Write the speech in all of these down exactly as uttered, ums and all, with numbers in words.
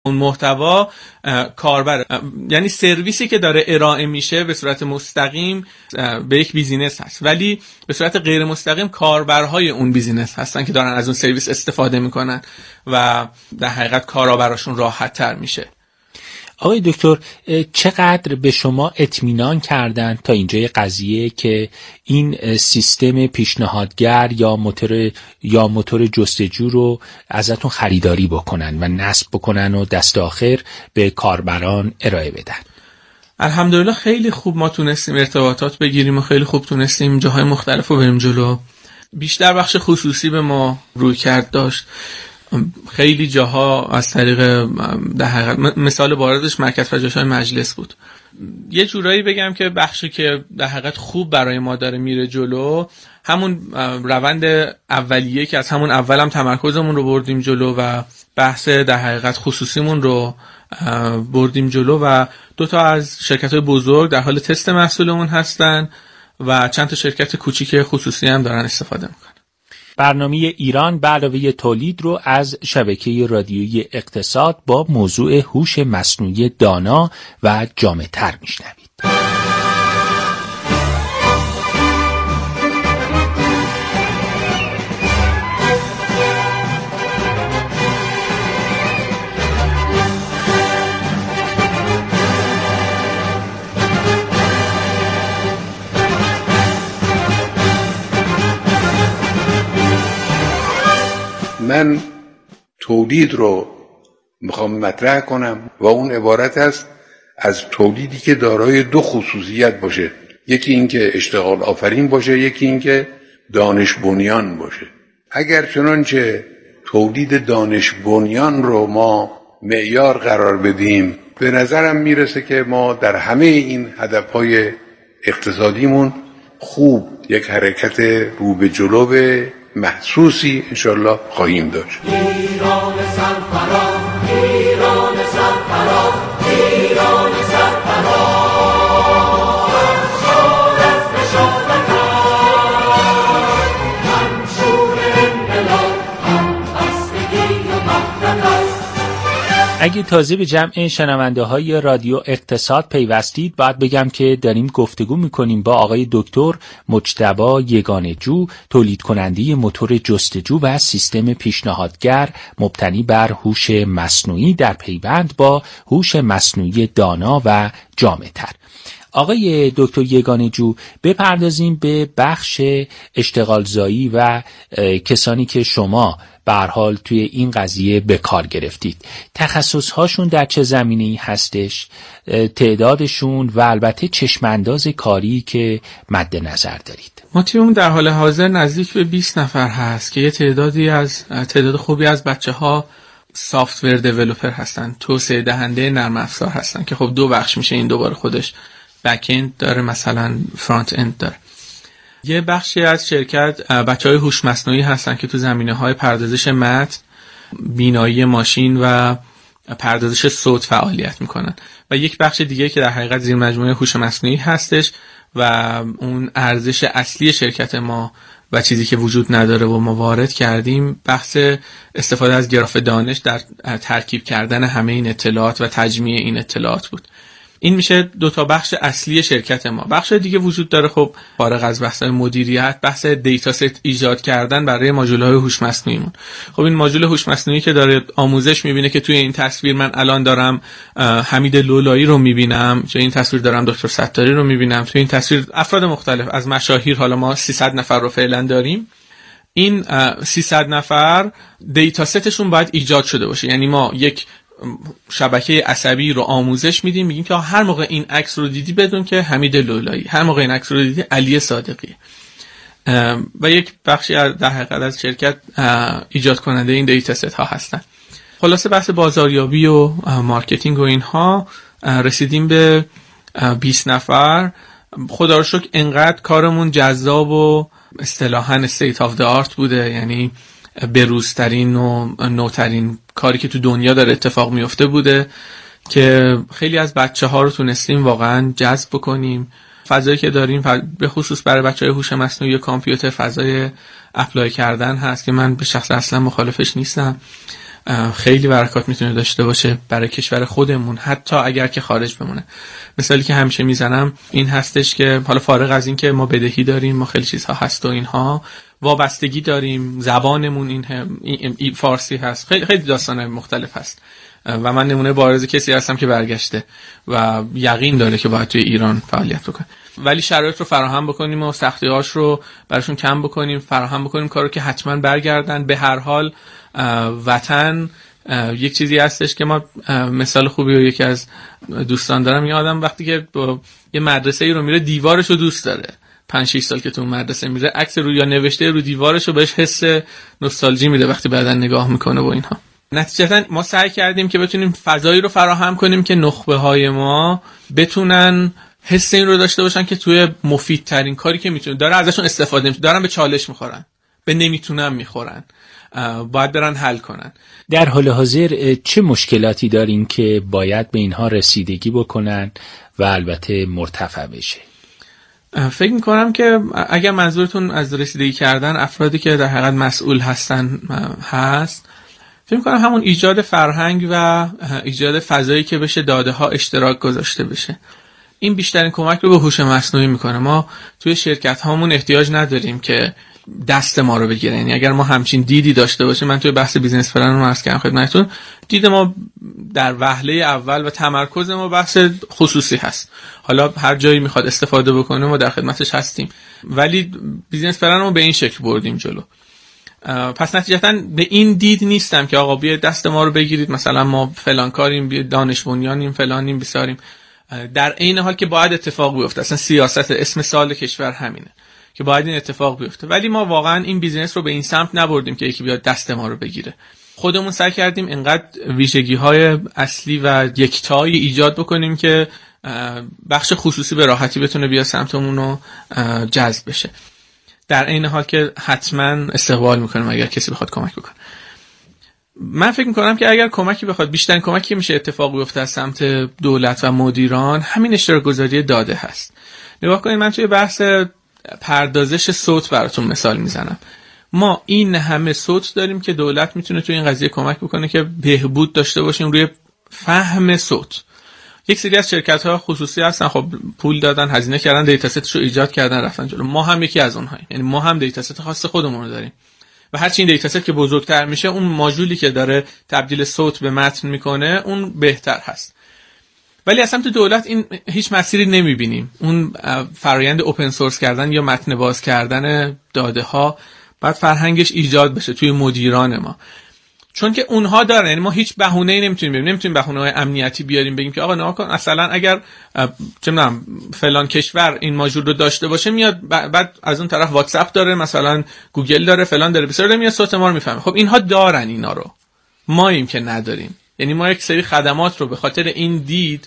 اون محتوا کاربر، یعنی سرویسی که داره ارائه میشه به صورت مستقیم به یک بیزینس هست، ولی به صورت غیر مستقیم کاربرهای اون بیزینس هستن که دارن از اون سرویس استفاده میکنن و در حقیقت کارا براشون راحت تر میشه. آقای دکتر، چقدر به شما اطمینان کردن تا اینجای قضیه که این سیستم پیشنهادگر یا موتور یا موتور جستجو رو ازتون خریداری بکنن و نصب بکنن و دست آخر به کاربران ارائه بدن؟ الحمدلله خیلی خوب ما تونستیم ارتباطات بگیریم و خیلی خوب تونستیم جاهای مختلف رو بریم جلو. بیشتر بخش خصوصی به ما روی کرد داشت. خیلی جاها از طریق در حقیقت مثال باردش مرکز پژوهش‌های مجلس بود. یه جورایی بگم که بخشی که در حقیقت خوب برای ما داره میره جلو همون روند اولیه که از همون اول هم تمرکزمون رو بردیم جلو و بحث در حقیقت خصوصیمون رو بردیم جلو و دو تا از شرکت‌های بزرگ در حال تست محصولمون هستن و چند تا شرکت کوچیک خصوصی هم دارن استفاده میکنن. برنامه ایران به علاوه تولید رو از شبکه رادیویی اقتصاد با موضوع هوش مصنوعی دانا و جامع‌تر میشنوید. من تولید رو میخوام مطرح کنم و اون عبارت است از تولیدی که دارای دو خصوصیت باشه، یکی این که اشتغال آفرین باشه، یکی این که دانش بنیان باشه. اگر چنانچه تولید دانش بنیان رو ما معیار قرار بدیم، به نظرم میرسه که ما در همه این هدفهای اقتصادیمون خوب یک حرکت رو به جلو محسوسی انشالله خواهیم داشت. ایران سرفراز، ایران سرفراز، ایران سرفراز، شاد از بشارت است، منشور انقلاب، همبستگی و وحدت است. اگه تازه به جمع شنونده های رادیو اقتصاد پیوستید، باید بگم که داریم گفتگو میکنیم با آقای دکتر مجتبی یگانه‌جو، تولید کننده موتور جستجو و سیستم پیشنهادگر مبتنی بر هوش مصنوعی در پیوند با هوش مصنوعی دانا و جامع‌تر. آقای دکتر یگانه‌جو، بپردازیم به بخش اشتغالزایی و کسانی که شما به هر حال توی این قضیه به کار گرفتید. تخصص‌هاشون در چه زمینه‌ای هستش؟ تعدادشون و البته چشمانداز کاری که مد نظر دارید. ما تیممون در حال حاضر نزدیک به بیست نفر هست که یه تعدادی از تعداد خوبی از بچه‌ها سافت‌ور دیولپر هستن، توسعه دهنده نرم افزار هستن که خب دو بخش میشه این دوباره خودش، بک اند داره مثلا فرانت اند داره. یه بخشی از شرکت بچهای هوش مصنوعی هستن که تو زمینه‌های پردازش متن، بینایی ماشین و پردازش صوت فعالیت میکنن و یک بخش دیگه که در حقیقت زیر مجموعه هوش مصنوعی هستش و اون ارزش اصلی شرکت ما و چیزی که وجود نداره و ما وارد کردیم بحث استفاده از گراف دانش در ترکیب کردن همه این اطلاعات و تجمیع این اطلاعات بود. این میشه دو تا بخش اصلی شرکت ما. بخش دیگه وجود داره خب فارغ از بحث مدیریت، بحث دیتا ست ایجاد کردن برای ماژول‌های هوش مصنوعیمون. خب این ماژول هوش مصنوعی که داره آموزش میبینه که توی این تصویر من الان دارم حمید لولایی رو میبینم، توی این تصویر دارم دکتر ستاری رو میبینم، توی این تصویر افراد مختلف از مشاهیر، حالا ما سیصد نفر رو فعلا داریم. این سیصد نفر دیتا ستشون باید ایجاد شده باشه، یعنی ما یک شبکه عصبی رو آموزش میدیم، میگیم که هر موقع این عکس رو دیدی بدون که حمید لولایی، هر موقع این عکس رو دیدی علی صادقی. و یک بخشی در حقیقت از شرکت ایجاد کننده این دیتا ست ها هستن. خلاصه بحث بازاریابی و مارکتینگ و اینها رسیدیم به بیست نفر. خدا رو شکر انقدر کارمون جذاب و اصطلاحاً استیت آف دی آرت بوده، یعنی بروزترین و نوترین کاری که تو دنیا داره اتفاق میفته بوده که خیلی از بچه ها رو تونستیم واقعا جذب بکنیم. فضایی که داریم به خصوص برای بچه های هوش مصنوعی کامپیوتر فضای اپلای کردن هست که من به شخص اصلا مخالفش نیستم خیلی برکات میتونه داشته باشه برای کشور خودمون، حتی اگر که خارج بمونه. مثالی که همیشه میزنم این هستش که حالا فارغ از این که ما بدهی داریم، ما خیلی چیزها هست و اینها، وابستگی داریم، زبانمون این, این, این فارسی هست، خیلی خیلی داستان‌های مختلف هست و من نمونه بارز کسی هستم که برگشته و یقین داره که باید توی ایران فعالیت بکنه. ولی شرایط رو فراهم بکنیم و سختی‌هاش رو براشون کم بکنیم، فراهم بکنیم کارو که حتما برگردن. به هر حال وطن یک چیزی هستش که ما مثال خوبی و یکی از دوستان دارم، یه آدم وقتی که با یه مدرسه ای رو میره دیوارش رو دوست داره، پنج شش سال که تو مدرسه میره عکس رو یا نوشته رو دیوارش رو بهش حس نوستالژی میده وقتی بعدن نگاه میکنه و اینها. نتیجتا ما سعی کردیم که بتونیم فضایی رو فراهم کنیم که نخبه های ما بتونن حس این رو داشته باشن که توی مفیدترین کاری که میتونن داره ازشون استفاده میشه، دارن به چالش میخورن، به نمیتونن میخورن، باید برن حل کنن. در حال حاضر چه مشکلاتی دارین که باید به اینها رسیدگی بکنن و البته مرتفع بشه؟ فکر میکنم که اگر منظورتون از رسیدگی کردن افرادی که در حقیقت مسئول هستن هست، فکر میکنم همون ایجاد فرهنگ و ایجاد فضایی که بشه داده ها اشتراک گذاشته بشه. این بیشترین کمک رو به هوش مصنوعی میکنه. ما توی شرکت هامون احتیاج نداریم که دست ما رو بگیره. یعنی اگر ما همچین دیدی داشته باشیم، من توی بحث بیزنس پلن رو عرض کردم خدمتتون، دید ما در وهله اول و تمرکز ما بحث خصوصی هست. حالا هر جایی میخواد استفاده بکنه ما در خدمتش هستیم، ولی بیزنس پلن رو به این شکل بردیم جلو. پس نتیجتا به این دید نیستم که آقا بیاید دست ما رو بگیرید، مثلا ما فلان کاریم، بیاید دانش بنیانیم، فلانیم، بیساریم. در عین حال که باید اتفاق بیفته، اصلا سیاست اسم سال کشور همینه که باید این اتفاق بیفته، ولی ما واقعا این بیزینس رو به این سمت نبردیم که یکی بیاد دست ما رو بگیره. خودمون سعی کردیم اینقدر ویژگی‌های اصلی و یکتایی ایجاد بکنیم که بخش خصوصی به راحتی بتونه بیا سمتمون رو جذب بشه، در عین حال که حتما استقبال میکنیم اگر کسی بخواد کمک بکنه. من فکر میکنم که اگر کمکی بخواد، بیشترین کمکی میشه اتفاق بیفته از سمت دولت و مدیران، همین اشتراک گذاری داده هست. نگاه کنید، من توی بحث پردازش صوت براتون مثال میزنم. ما این همه صوت داریم که دولت میتونه توی این قضیه کمک بکنه که بهبود داشته باشیم روی فهم صوت. یک سری از شرکت‌ها خصوصی هستن، خب پول دادن، هزینه کردن، دیتا ستش رو ایجاد کردن، رفتن جلو. ما هم یکی از اونهاییم، یعنی ما هم دیتا ست خاص خودمون رو داریم و هرچی این دیتا ست که بزرگتر میشه، اون ماژولی که داره تبدیل صوت به متن میکنه اون بهتر هست. ولی از سمت دولت این هیچ مسیری نمیبینیم. اون فرآیند اوپن سورس کردن یا متن باز کردن داده ها باید فرهنگش ایجاد بشه توی مدیران ما، چون که اونها دارن. یعنی ما هیچ بهونه‌ای نمیتونیم بریم، نمیتونیم بهونه‌های امنیتی بیاریم بگیم که آقا نگاه کن مثلا اگر چه می‌دونم فلان کشور این ماژول رو داشته باشه، میاد بعد از اون طرف واتساپ داره، مثلا گوگل داره، فلان داره، بسیار میاد صوت ما رو میفهمه. خب اینها دارن اینا رو، ما ایم که نداریم. یعنی ما یک سری خدمات رو به خاطر این دید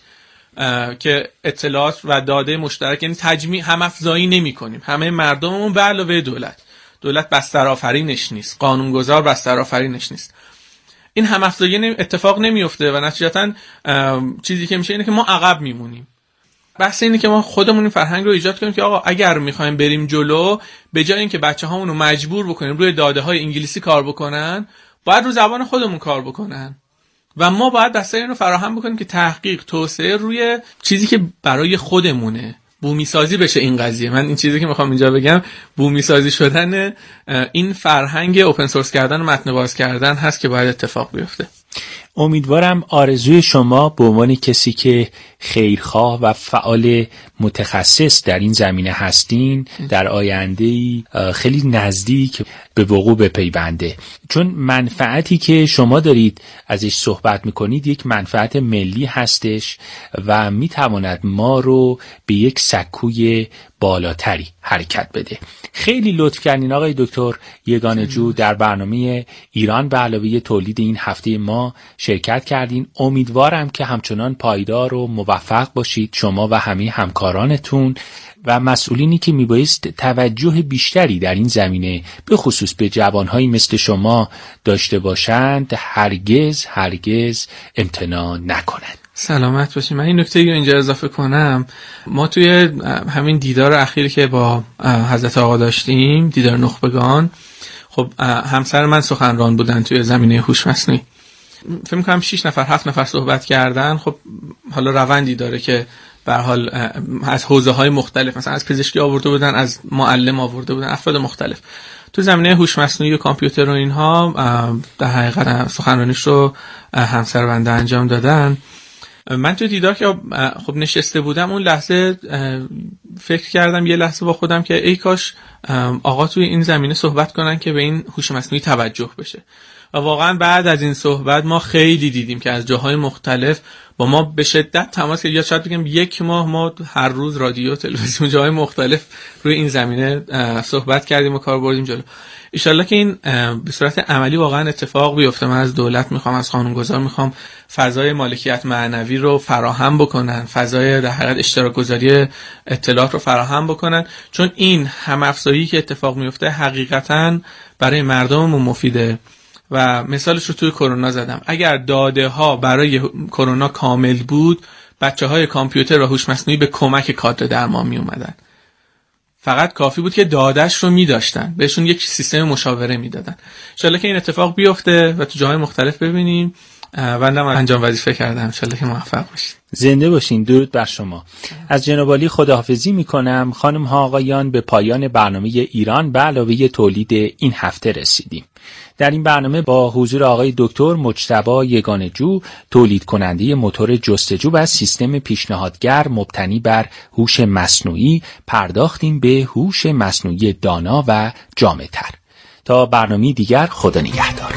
که اطلاعات و داده مشترک، یعنی تجمیع هم افزایی نمی‌کنیم. همه مردممون به علاوه دولت، دولت بسترآفرینش نیست، قانونگذار بسترآفرینش نیست. این هم افزایی اتفاق نمیفته و نتیجتا چیزی که میشه اینه که ما عقب میمونیم. بحث اینه که ما خودمون این فرهنگ رو ایجاد کنیم که آقا اگر میخوایم بریم جلو، به جای اینکه بچه‌هامون رو مجبور بکنیم روی داده‌های انگلیسی کار بکنن، باید رو زبان خودمون کار بکنن و ما باید دستای اینو فراهم بکنیم که تحقیق، توسعه روی چیزی که برای خودمونه، بومی سازی بشه این قضیه. من این چیزی که میخوام اینجا بگم بومی سازی شدن این فرهنگ اوپن سورس کردن و متن باز کردن هست که باید اتفاق بیفته. امیدوارم آرزوی شما به عنوان کسی که خیرخواه و فعال متخصص در این زمینه هستین در آینده‌ای خیلی نزدیک به وقوع بپیونده، چون منفعتی که شما دارید ازش صحبت میکنید یک منفعت ملی هستش و میتواند ما رو به یک سکوی بالاتری حرکت بده. خیلی لطف کردین آقای دکتر یگانه جو، در برنامه ایران به علاوه تولید این هفته ما شرکت کردین. امیدوارم که همچنان پایدار و موفق باشید شما و همه همکارانتون و مسئولینی که میبایست توجه بیشتری در این زمینه به خصوص به جوانهایی مثل شما داشته باشند هرگز هرگز امتناع نکنند. سلامت باشید. من این نکته رو اینجا اضافه کنم. ما توی همین دیدار اخیری که با حضرت آقا داشتیم، دیدار نخبگان، خب همسر من سخنران بودن توی زمینه هوش مصنوعی فکر می‌کنم شش نفر هفت نفر صحبت کردن. خب حالا روندی داره که به هر حال از حوزه‌های مختلف، مثلا از پزشکی آورده بودن، از معلم آورده بودن، افراد مختلف تو زمینه هوش مصنوعی و کامپیوتر و اینها در حقیقت سخنرانیش رو همسر بنده انجام دادن. من تو دیدار که خب نشسته بودم اون لحظه فکر کردم یه لحظه با خودم که ای کاش آقا توی این زمینه صحبت کنن که به این هوش مصنوعی توجه بشه. و واقعا بعد از این صحبت ما خیلی دیدیم که از جاهای مختلف با ما به شدت تماس گرفتن، یا شاید بگم یک ماه ما هر روز رادیو، تلویزیون، جاهای مختلف روی این زمینه صحبت کردیم و کار بردیم جلو. ان شاءالله که این به صورت عملی واقعا اتفاق بیفته. من از دولت میخوام، از قانونگذار میخوام فضای مالکیت معنوی رو فراهم بکنن، فضای در حقیقت اشتراک گذاری اطلاعات رو فراهم بکنن، چون این هم افزایی که اتفاق میفته حقیقتا برای مردممون مفیده. و مثالش رو توی کرونا زدم. اگر داده ها برای کرونا کامل بود، بچه های کامپیوتر و هوش مصنوعی به کمک کادر درمان می اومدن. فقط کافی بود که دادهش رو می داشتن، بهشون یک سیستم مشاوره می دادن. انشالله که این اتفاق بیفته و تو جاهای مختلف ببینیم. بندم انجام وظیفه کردم، انشالله که موفق باشید. زنده باشین. درود بر شما. از جناب عالی خداحافظی میکنم. خانم ها آقایان، به پایان برنامه ایران به علاوه تولید این هفته رسیدیم. در این برنامه با حضور آقای دکتر مجتبی یگانه‌جو، تولید کننده موتور جستجو و سیستم پیشنهادگر مبتنی بر هوش مصنوعی، پرداختیم به هوش مصنوعی دانا و جامع‌تر. تا برنامه دیگر، خدا نگهدار.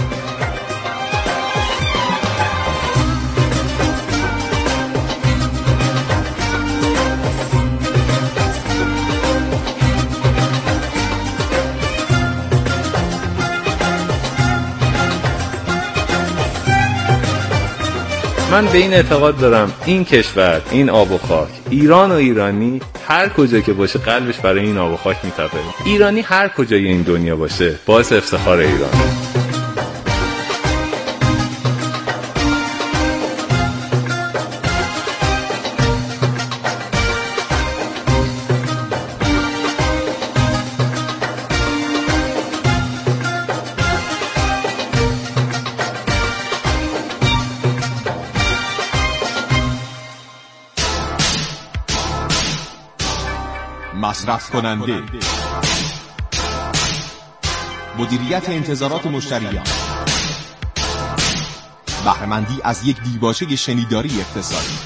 من به این اعتقاد دارم این کشور، این آب و خاک، ایران و ایرانی هر کجا که باشه قلبش برای این آب و خاک میتپه. ایرانی هر کجای این دنیا باشه باعث افتخار ایران. مصرف کننده، مدیریت انتظارات مشتریان، بهره‌مندی از یک دیباچه شنیداری اقتصادی.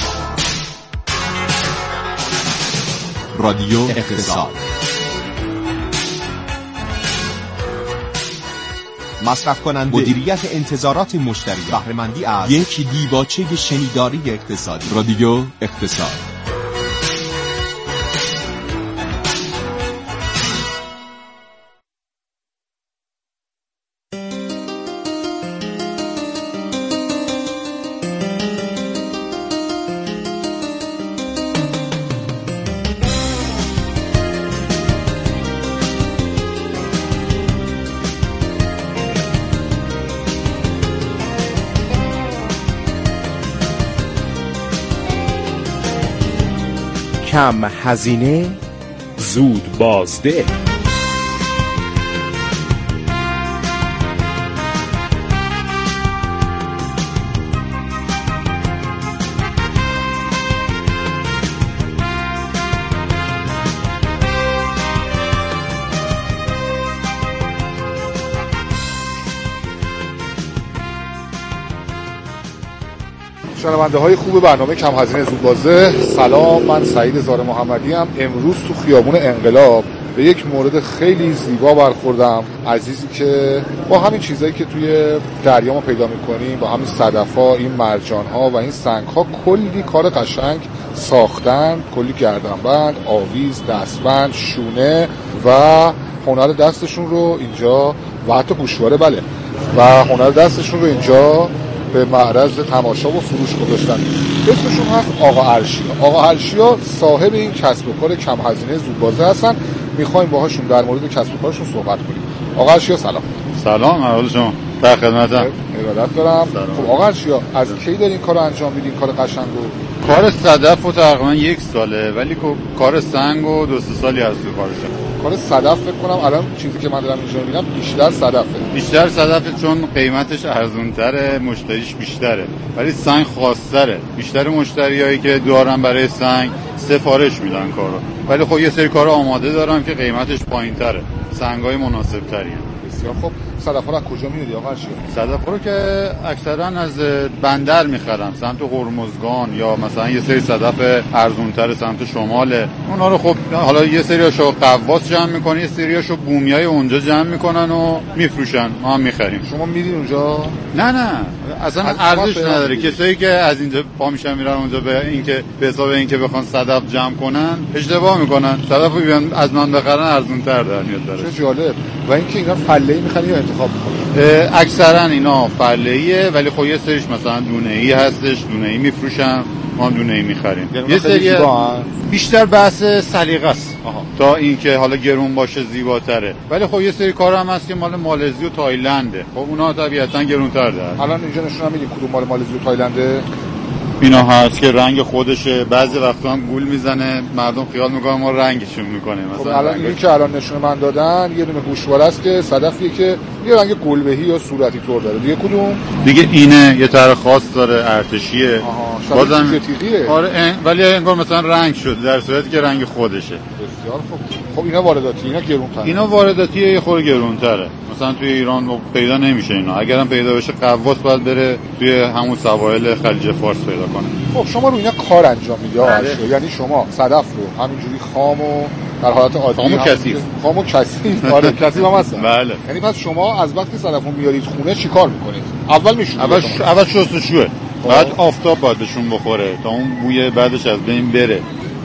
رادیو اقتصاد. مصرف کننده، مدیریت انتظارات مشتریان، بهره‌مندی از یک دیباچه شنیداری اقتصادی. رادیو اقتصاد. کم هزینه، زود بازده. شنونده های خوب برنامه کم هزینه زود بازده، سلام. من سعید زار محمدی ام. امروز تو خیابون انقلاب به یک مورد خیلی زیبا برخوردم. عزیزی که با همین چیزایی که توی دریا ما پیدا می‌کنیم، با همین صدف‌ها، این مرجان‌ها و این سنگ‌ها، کلی کار قشنگ ساختن، کلی گردنبند، آویز، دستبند، شونه و هنر دستشون رو اینجا و حتی گوشواره، بله، و هنر دستشون رو اینجا به معرض تماشا و فروش گذاشتن. اسمشون هست آقا عرشیا. آقا عرشیا صاحب این کسب و کار کم هزینه زودبازده هستن. میخوایم باهاشون در مورد کسب و کارشون صحبت کنیم. آقا عرشیا سلام. سلام، احوال شما؟ در خدمتم. ارادت دارم. خب آقا عرشیا، از کی دارین کارو انجام میدین، کار قشنگو؟ کار صدف و تقریبا یک ساله، ولی کار سنگ و دو سه سالی از تو کارشم. کار صدف فکر کنم الان چیزی که من دارم اینجا میبینم بیشتر صدفه. بیشتر صدفه چون قیمتش ارزونتره، مشتریش بیشتره، ولی سنگ خاص‌تره. بیشتر مشتریایی که دارن برای سنگ سفارش میدن کارو، ولی خب یه سری کارا آماده دارم که قیمتش پایین‌تره، سنگای مناسب‌تری. بسیار خب. صدف‌ها رو از کجا می‌آوردی آقا ارشیا؟ صدف‌ها رو که اکثرا از بندر می‌خرم، سمت هرمزگان، یا مثلا یه سری صدف ارزونتر سمت شماله. اونا رو خب حالا یه سریاشو قواس جمع می‌کنن، یه سریاشو بومیای اونجا جمع می‌کنن و می‌فروشن، ما هم می‌خریم. شما می‌رید اونجا؟ نه نه اصلا ارزش نداره. کسایی که از اینجا پا میشن میرن اونجا به اینکه به حساب اینکه بخوان صدف جمع کنن اشتباه میکنن. صدفو بیان از من بخرن ارزون‌تر در میاد داره. چه جالب. و اینکه اینا فله‌ای می‌خرن یا انتخاب می‌کنن؟ اکثرا اینا فله‌ایه، ولی خب یه سریش مثلا دونه‌ای هستش، دونه‌ای میفروشن، ما هم دونه‌ای می‌خریم. یه سری بیشتر بحث سلیقه است تا اینکه حالا گرون باشه زیباتره، ولی خب یه سری کارا هم هست که مال مالزی و تایلنده، خب اونا طبیعتاً گرون‌تر دارن. الان اینجا نشون میدین کدوم مال مالزی و تایلنده؟ اینا هست که رنگ خودشه، بعضی وقتا هم گول میزنه، مردم خیال میکنن ما رنگشون میکنیم. مثلا الان اینی که الان نشون من دادن یه دونه گوشواره است که صدفیه که یه رنگ گلبهی یا صورتی طور داره. دیگه کدوم؟ دیگه اینه یه طرح خاص داره، ارتشیه. آها بازم تیغیه. آره ان... ولی انگار مثلا رنگ شد در صورتی که رنگ خودشه. بسیار خوب. خب اینا وارداتی، اینا گرون‌تره. اینا وارداتیه، یه خورده گرون‌تره. مثلا توی ایران پیدا نمیشه اینا. اگرم پیدا بشه قواس باید بره توی همون سواحل خلیج فارس پیدا کنه. خب شما رو اینا کار انجام میدید آقا، یعنی شما صدف رو همینجوری خام و در حالت عادی خام و کثیف خام و کثیف آره کثیف هم هستن. بله. یعنی پس شما از وقتی صدفو میارید خونه چیکار میکنید؟ اول میشونید. اول ش... اول شستشوه. بعد آفتاب باید بهشون بخوره تا اون بوی بعدش از بین بره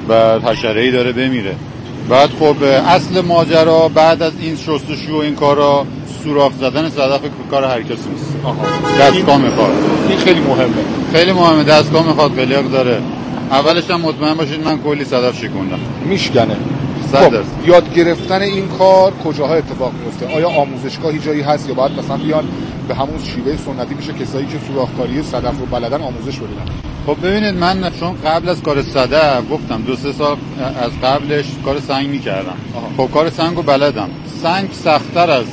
و حشره‌ای داره بمیره. بعد خب اصل ماجرا بعد از این شستشو و این کارا سوراخ زدن صدف کار هر کسی نیست. آها. دستگاه میخواد. این خیلی مهمه. خیلی مهمه، دستگاه میخواد، قلق داره. اولش هم مطمئن باشید من کلی صدف شکوندم. میشکنه. خب یاد گرفتن این کار کجاها اتفاق میفته؟ آیا آموزشگاهی جایی هست یا باید مثلا بیان به همون شیوه سنتی میشه کسایی که سوراخ‌کاری صدف رو بلدن آموزش ببینن؟ خب ببینید من چون قبل از کار صدف گفتم دو سه سال از قبلش کار سنگ میکردم. خب کار سنگ رو بلدم. سنگ سخت‌تر از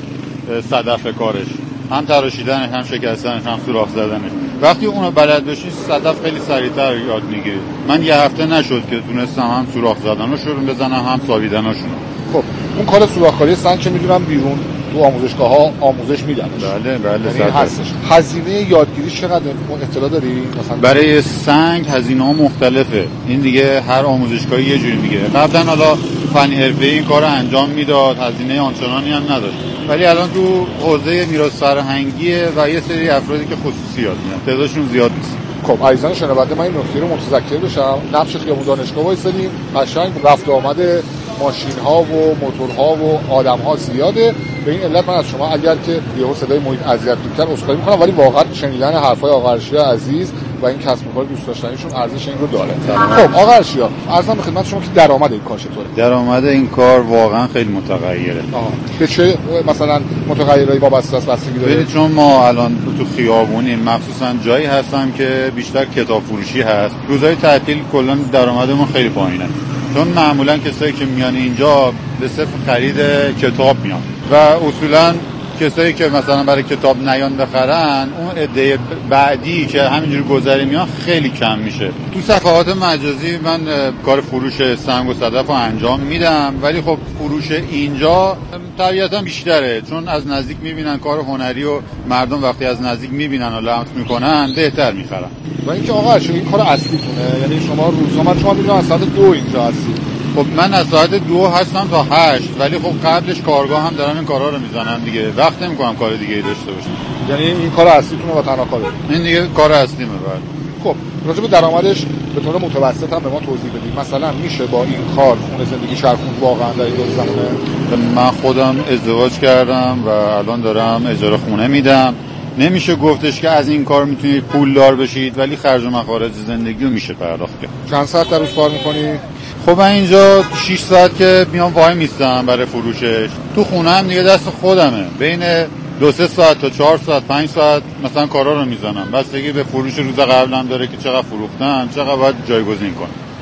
صدف کارش، هم تراشیدنش، هم شکستنش، هم سوراخ زدنش. وقتی اونو بلد بشی صدف خیلی سریعتر یاد میگیری. من یه هفته نشد که تونستم هم سوراخ زدنشو بزنم هم ساویدنشون. خب اون کار سوراخ‌کاری سنگ که میدونم بیرون تو آموزشگاه‌ها آموزش میدن. بله بله یعنی هستش. هزینه یادگیری چقدر اطلاع داری مثلا؟ برای سنگ هزینه‌ها مختلفه. این دیگه هر آموزشگاهی یه جوری میگه. قبلا حالا فنی حرفه‌ای این کارو انجام میداد، هزینه آنچنانی هم نداشت. ولی الان تو حوزه میراث فرهنگیه و یه سری افرادی که خصوصی یاد میدن. تعدادشون زیاد نیست. خب عزیزان شنونده من این نکته رو متذکر بشم. نقش خیابون دانشگاه وایسادیم، قشنگ رفت و آمد ماشین‌ها و موتورها و آدم‌ها زیاده. به این علت من از شما اگر که یهو صدای محیط اذیت می‌کنه عذرخواهی می‌کنم، ولی واقعا شنیدن حرفای آقا ارشیا عزیز و این کسب و کار دوست داشتنیشون ارزش این رو داره. خب آقا ارشیا عرضم به خدمت شما که درآمد این کار چطوره؟ درآمد این کار واقعا خیلی متغیره. آها. به چه مثلا متغیرایی وابسته است بستگی داره؟ ببینید چون ما الان تو خیابونیم، مخصوصا جایی هستم که بیشتر کتاب فروشی هست، روزهای تعطیل کلا درآمدمون خیلی پایینه. چون معمولا کسایی که میان اینجا به صرف خرید کتاب میان و اصولا کسایی که مثلا برای کتاب نیان بخرن اون عده بعدی که همینجوری گذری میان خیلی کم میشه. تو صفحات مجازی من کار فروش سنگ و صدف رو انجام میدم، ولی خب فروش اینجا طبیعتا بیشتره چون از نزدیک میبینن کار هنری و مردم وقتی از نزدیک میبینن و لمس میکنن بهتر میخرن. و اینکه آقا ارشیا این کار اصلیتونه، یعنی شما روزنامه من شما میدونم از ساعت دو اینجا هستی. خب من از ساعت دو هستم تا هشت، ولی خب قبلش کارگاه هم دارم این کارا رو میزنم دیگه، وقت نمیکنم کار دیگه ای داشته باشم. یعنی این کار اصلیتونه و تنها کاره؟ این دیگه کار اصلیمه. بعد خب راجع به درآمدش به طور متوسط هم به ما توضیح بدید. مثلا میشه با این کار خونه زندگی چرخوند واقعا در این زمانه؟ من خودم ازدواج کردم و الان دارم اجاره خونه میدم. نمیشه گفتش که از این کار میتونید پولدار بشید، ولی خرج و مخارج زندگی رو میشه پرداخت کرد. چند ساعت در روز کار میکنی؟ خب من اینجا شش ساعت که میام وای میستم برای فروشش. تو خونه هم دیگه دست خودمه، بین دو سه ساعت تا چهار ساعت پنج ساعت مثلا کارا رو میزنم. بستگی به فروش روز قبلم داره که چقدر فروختم، چقدر باید جایگزین کنم.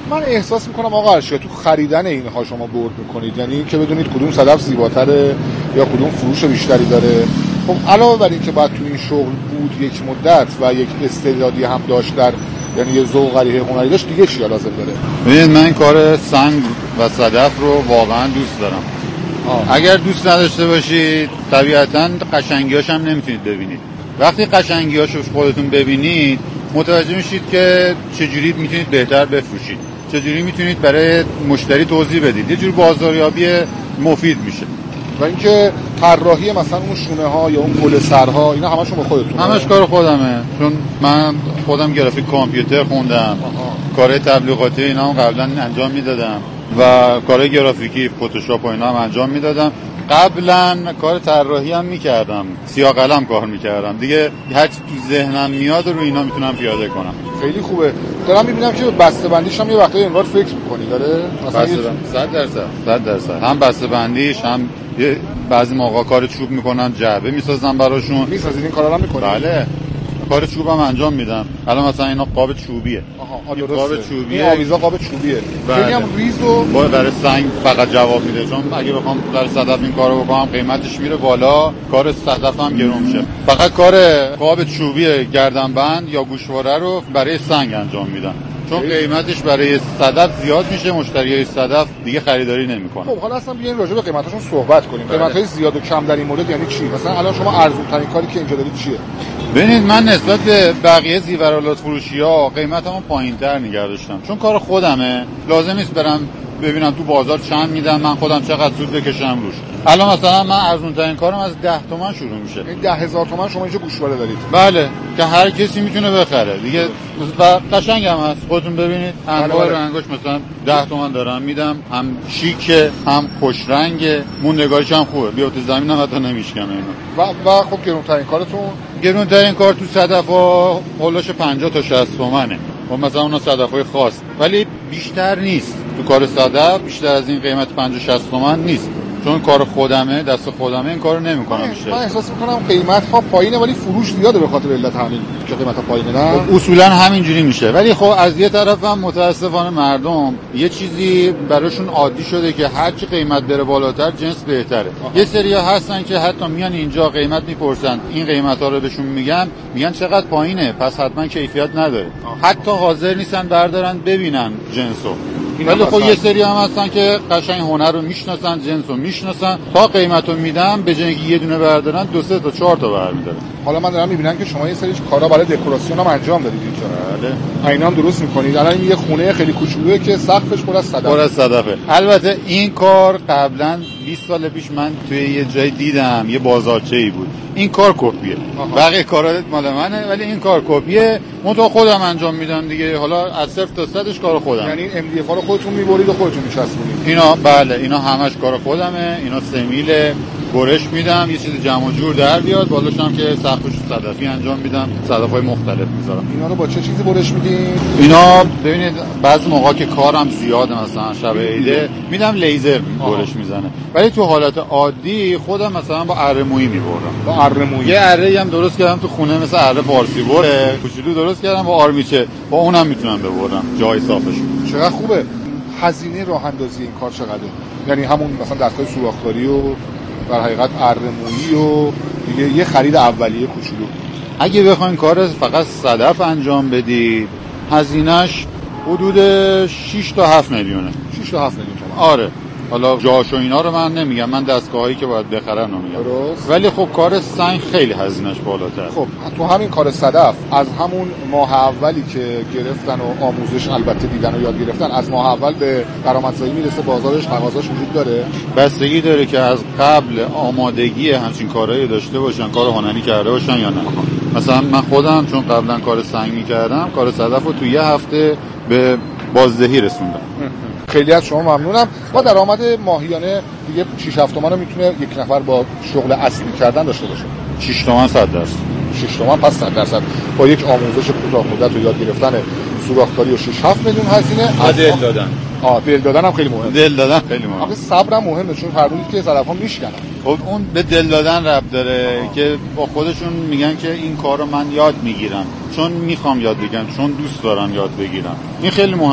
من احساس میکنم آقا ارشیا تو خریدن اینها شما برد میکنید، یعنی که بدونید کدوم صدف زیباتره یا کدوم فروش بیشتری داره. خب علاوه بر این که باید تو این شغل بود یک مدت و یک استعدادی هم داشت، در یعنی یه ذوق غریحه هنری داشت، دیگه چی لازم داره؟ ببینید من این کار سنگ و صدف رو واقعا دوست دارم. آه. اگر دوست نداشته باشید طبیعتاً قشنگیاش هم نمیتونید ببینید. وقتی قشنگیاشو خودتون ببینید متوجه میشید که چجوری میتونید بهتر بفروشید، چجوری میتونید برای مشتری توضیح بدید، یه جور بازاریابی مفید میشه. و اینکه طراحی مثلا اون شونه ها یا اون گل سرها اینا همشون به خودتون؟ همش کار خودمه، چون من خودم گرافیک کامپیوتر خوندم، کارهای تبلیغاتی اینا هم قبلا انجام میدادم و کارهای گرافیکی فتوشاپ و اینا هم انجام میدادم. قبلا کار طراحی هم میکردم، سیاه قلم کار میکردم دیگه، هر چی تو ذهنم میاد رو اینا میتونم پیاده کنم. خیلی خوبه. دارم میبینم که بسته بندیش هم یه وقتایی انگار فکر میکنی داره مثلا صد درصد صد درصد هم بسته بندیش، هم یه بعضی موقع کار چوب میکنن، جعبه میسازن براشون. میسازید این کارا رو میکنید؟ بله، کار چوبم انجام میدم. الان مثلا اینا قاب چوبیه. آها درسته. قاب چوبیه. این آویزا قاب چوبیه. بله. خیلی هم ریزو برای سنگ فقط جواب میده، چون اگه بخوام برای صدف این کارو بکنم قیمتش میره بالا، کار صدف هم گرون میشه. فقط کار قاب چوبی گردنبند یا گوشواره رو برای سنگ انجام میدم، چون قیمتش برای صدف زیاد میشه، مشتریای صدف دیگه خریداری نمیکنن. خب حالا اصلا بیاین راجع به قیمتاشون صحبت کنیم. قیمتای زیاد و کم در این مورد یعنی چی؟ مثلا الان شما ارزون ترین کاری که اینجا دارید چیه؟ ببینید من نسبت به بقیه زیورالات فروشی‌ها قیمتمو پایین‌تر نگه داشتم، چون کار خودمه، لازم نیست برم ببینم تو بازار چند میدن، من خودم چقدر سود بکشم روش. الان مثلا من ارزون ترین کارم از ده تومن شروع میشه. این ده هزار تومن شما اینجا گوشواره دارید؟ بله، که هر کسی میتونه بخره دیگه و قشنگ هم هست. خودتون ببینید انواع رنگاش مثلا ده تومن دارم میدم، هم شیکه هم خوش رنگه، موندگاریش هم خوبه، بیاد زمین هم حتی نمیشکنه اینا. و و خب گرونترین کارتون؟ گرونترین کار تو صدفا هولوش پنجاه تا شصت تومنه. و مثلا اون صدفای خاص، ولی بیشتر نیست. تو کار صدف بیشتر از این قیمت پنجاه شصت تومن نیست، چون کار خودمه، دست خودمه، این کارو نمیکنم بیشتر. من احساس میکنم قیمت ها پایینه ولی فروش زیاده به خاطر علت همین که قیمت ها پایینه. نه خب اصولا همینجوری میشه، ولی خب از یه طرف هم متاسفانه مردم یه چیزی براشون عادی شده که هر چی قیمت بره بالاتر جنس بهتره. آه. یه سریا هستن که حتی میان اینجا قیمت میپرسن، این قیمت ها رو بهشون میگن، میگن چقدر پایینه پس حتما کیفیت نداره. آه. حتی حاضر نیستن بردارن ببینن جنسو. ولی خب یه سری هم هستن که قشنگ هنر رو میشناسن، جنس رو میشناسن، تا قیمت رو میدن به جای اینکه یه دونه بردارن دو سه تا چهار تا برمی‌دارن. حالا من دارم میبینم که شما یه سری کارا برای دکوراسیون هم انجام دادید اینجا. بله. اینا هم درست میکنید. الان یه خونه خیلی کوچولوئه که سقفش پر از صدف. پر از صدفه. البته این کار قبلا بیست سال پیش من توی یه جای دیدم، یه بازارچه‌ای بود. این کار کپیه. بقیه کارا مال منه، ولی این کار کپیه. من تو خودم انجام میدم دیگه. حالا از صفر تا صدش کار خودم. یعنی ام دی اف رو خودتون میبرید و خودتون میچسبونید. اینا بله، اینا همش کار خودمه. اینا سمیل برش میدم، یه چیز جمع و جور در بیاد، بالاش هم که سقفش صدفی انجام میدم، صدف‌های مختلف میذارم. اینا رو با چه چیزی برش میدین؟ اینا ببینید بعضی موقع که کارم زیاده، مثلا شب عیده میدم لیزر برش میزنه، ولی تو حالت عادی خودم مثلا با اره مویی میبرم. با اره مویی یه اره هم درست کردم تو خونه، مثل اره پارسی بره کوچولو درست کردم با آرمیچه، با اونم میتونم ببرم جای صافش. چقدر خوبه. هزینه راه اندازی این کار چقدره؟ یعنی همون مثلا دستگاه سوراخ‌داری و در حقیقت اره مویی و دیگه یه خرید اولیه کوچولو. اگه بخواین کار فقط صدف انجام بدید هزینه‌اش حدود شش تا هفت میلیونه. شش تا هفت میلیون تومان. آره. حالا جاش و اینا رو من نمیگم، من دستگاهایی که باید بخرن رو میگم. درست. ولی خب کار سنگ خیلی هزینه‌اش بالاتر. خب تو همین کار صدف از همون ماه اولی که گرفتن و آموزش البته دیدن و یاد گرفتن، از ماه اول به درآمدزایی میرسه، بازارش تقاضاش وجود داره؟ بستگی داره که از قبل آمادگی همچین کارهایی داشته باشن، کار هنری کرده باشن یا نه. مثلا من خودم چون قبلا کار سنگ میکردم، کار صدف رو تو یه هفته به بازدهی رسوندم. خیلی از شما ممنونم. با درآمد ماهیانه دیگه شش هفت تومن رو میتونه یک نفر با شغل اصلی کردن داشته باشه. شش تومن صد درصد. شش تومن پس صد درصد با یک آموزش کوتاه مدت و یاد گرفتن سوراخ‌کاری و شش هفت میلیون هزینه. دل دادن. آ دل دادن هم خیلی مهمه. دل دادن خیلی مهمه. آخه صبرم مهمه، چون هر روزی که صدف‌ها میشکنن. خب اون به دل دادن ربط داره. آه. که با خودشون میگن که این کارو من یاد میگیرم، چون میخوام یاد بگیرم، چون دوست دارم یاد بگیرم. این خیلی مهمه.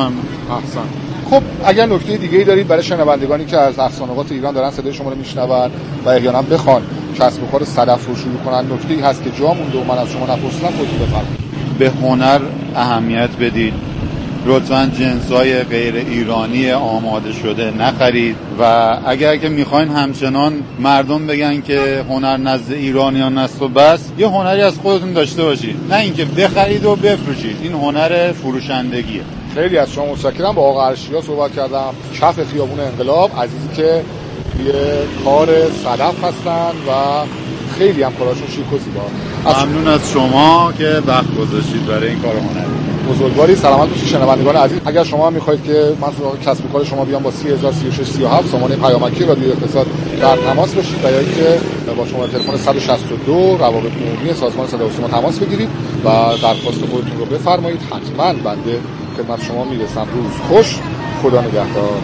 احسن. خب اگر نکته دیگه‌ای دارید برای شنوندگانی که از اقصانقاط ایران دارن صدای شما رو میشنون و احیانا بخوان کسب و کار صدف رو شروع کنن، نکته‌ای هست که جا مونده و من از شما نپرسیدم، خودتون بفرمایید. به هنر اهمیت بدید، لطفاً جنس‌های غیر ایرانی آماده شده نخرید و اگر که میخواین همچنان مردم بگن که هنر نزد ایرانیان است و بس، یه هنری از خودتون داشته باشید، نه اینکه بخرید و بفروشید. این هنر فروشندگیه. خیلی از شما متشکرم. با آقا ارشیا صحبت کردم، کف خیابون انقلاب، عزیزی که یه کار صدف هستن و خیلی هم کاراشون شیک و زیبا. ممنون از شما که وقت گذاشتید برای این کار هنری. بزرگواری. سلامت باشید شنوندگان عزیز. اگر شما هم می‌خواید که من سراغ کسب و کار شما بیام با سی هزار سی و شش سی و هفت سامانه پیامکی رادیو اقتصاد در تماس باشید و یا اینکه با شماره تلفن صد و شصت و دو روابط عمومی سازمان صدا و سیما تماس بگیرید و درخواست خودتون رو بفرمایید. حتما بنده خدمت شما میرسم. روز خوش. خدا نگهدار.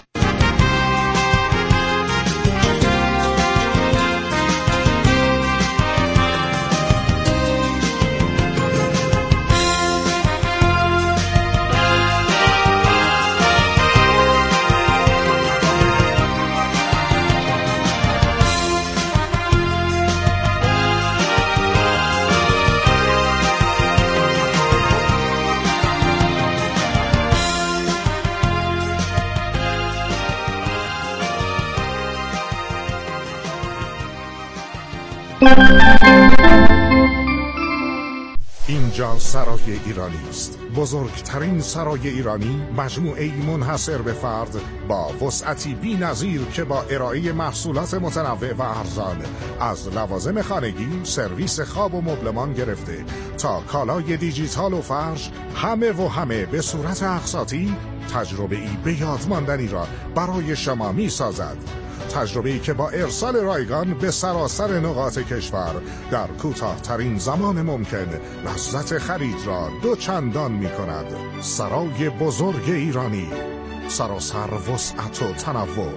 اینجا سرای ایرانی است، بزرگترین سرای ایرانی، مجموعه‌ای منحصر به فرد با وسعتی بی‌نظیر که با ارائه محصولات متنوع و ارزان از لوازم خانگی، سرویس خواب و مبلمان گرفته تا کالای دیجیتال و فرش، همه و همه به صورت اقساطی تجربه‌ای به یاد ماندنی را برای شما می‌سازد. تجربه‌ای که با ارسال رایگان به سراسر نقاط کشور در کوتاه‌ترین زمان ممکن لذت خرید را دو چندان می‌کند. سرای بزرگ ایرانی، سراسر وسعت و تنوع.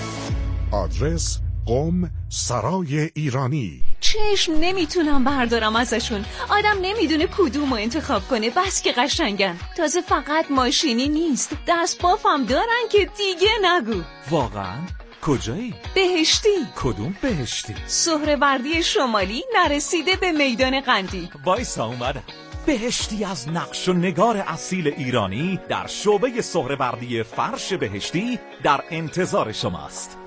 آدرس قم سرای ایرانی. چشم نمیتونم بردارم ازشون. آدم نمیدونه کدوم رو انتخاب کنه، بس که قشنگن. تازه فقط ماشینی نیست، دست بافم دارن که دیگه نگو. واقعا؟ کجایی؟ بهشتی. کدوم بهشتی؟ سهروردی شمالی نرسیده به میدان قندی. بایسا اومدم. بهشتی از نقش و نگار اصیل ایرانی در شعبه سهروردی فرش بهشتی در انتظار شماست.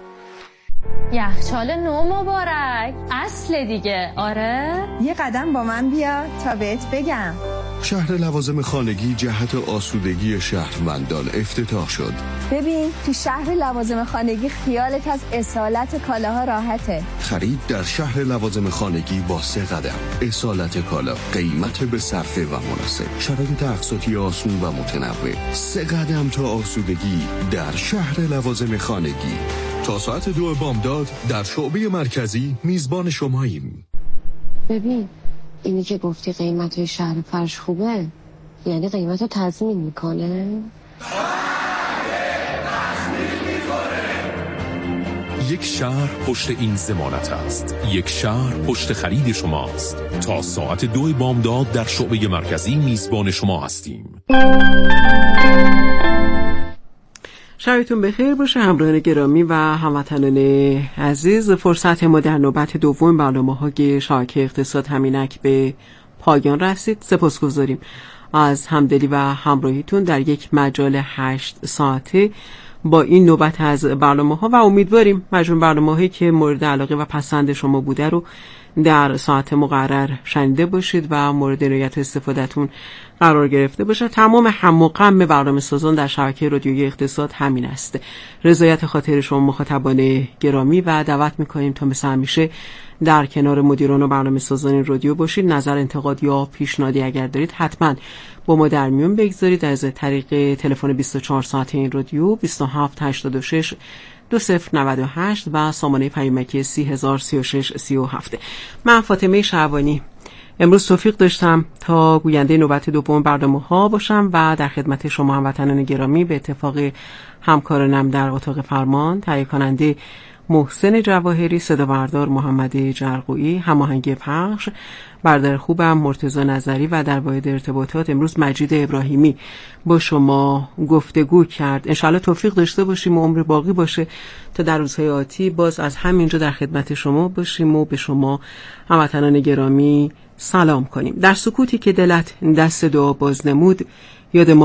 یخچال نو مبارک، اصل دیگه. آره یه قدم با من بیا تا بهت بگم. شهر لوازم خانگی جهت آسودگی شهروندان افتتاح شد. ببین تو شهر لوازم خانگی خیالت از اصالت کالاها راحته. خرید در شهر لوازم خانگی با سه قدم. اصالت کالا، قیمت به صرفه و مناسب، شرایط اقساطی آسون و متنوع. سه قدم تا آسودگی در شهر لوازم خانگی. تا ساعت دو بامداد در شعبه مرکزی میزبان شماییم. ببین اینی که گفتی قیمت شهر فرش خوبه، یعنی قیمت رو تضمین میکنه؟ یک شهر پشت این ضمانت است. یک شهر پشت خرید شماست. تا ساعت دو بامداد در شعبه مرکزی میزبان شما هستیم. شبتون بخیر باشه همراهان گرامی و هموطنان عزیز. فرصت ما در نوبت دوم برنامه‌های شبکه اقتصاد همینک به پایان رسید. سپاسگزاریم از همدلی و همراهیتون در یک مجال هشت ساعته با این نوبت از برنامه‌ها و امیدواریم مجموع برنامه‌هایی که مورد علاقه و پسند شما بوده رو در ساعت مقرر شنیده باشید و مورد عنایت و استفادهتون قرار گرفته باشه. تمام هم و غم برنامه سازان در شبکه رادیویی اقتصاد همین است. رضایت خاطر شما مخاطبان گرامی و دعوت می‌کنیم تا مثل همیشه در کنار مدیران و برنامه سازان رادیو باشید. نظر، انتقاد یا پیشنهادی اگر دارید حتما با ما در میون بگذارید از طریق تلفن بیست و چهار ساعته این رادیو بیست و هفت هشتاد و شش دو صفر نود و هشت و سامانه پیامکی سی هزار سی و شش سی و هفت. من فاطمه شعبانی امروز توفیق داشتم تا گوینده نوبت دوم برنامه‌ها باشم و در خدمت شما هموطنان گرامی به اتفاق همکارانم در اتاق فرمان، تهیه کننده محسن جواهری، صدا بردار محمد جرقویی، هماهنگی پخش بردار خوبم مرتضی نظری و در واحد ارتباطات امروز مجید ابراهیمی با شما گفتگو کرد. انشاءالله توفیق داشته باشیم و عمر باقی باشه تا در روزهای آتی باز از همینجا در خدمت شما باشیم و به شما هموطنان گرامی سلام کنیم. در سکوتی که دلت دست دعا باز نمود، یاد ما